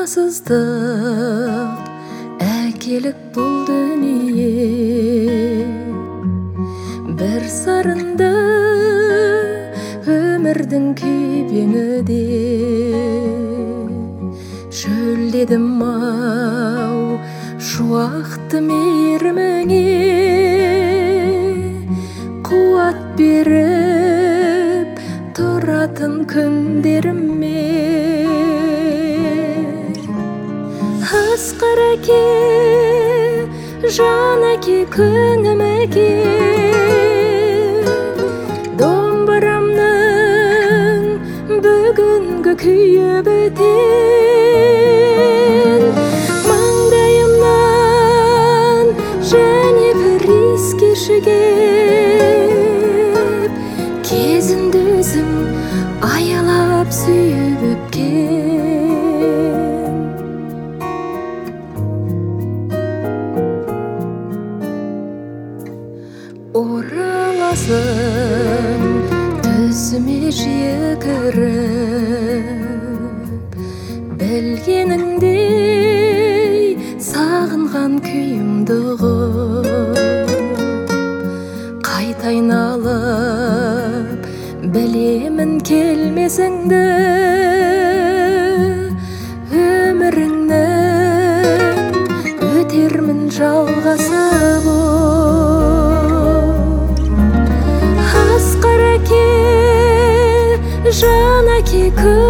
амалсыздық әкелік бұл дүние. Бір сарынды өмірдің күйбеңіде шөлдедім-ау шуақты мейіріміңе, қуат беріп тұратын күндеріме. Асқар әке, жан әке, күнім әке, домбырамның бүгінгі күйі бітер. Маңдайымнан және бір иіс кешігіп, кезімді өзің аялап сүйіп өпкен. Ораласың түсіме жиі кіріп, білгеніңдей сағынған күйімді ұғып, қайта айналып білемін келмесіңді, өміріңнің өтермін жалғасы жан әке,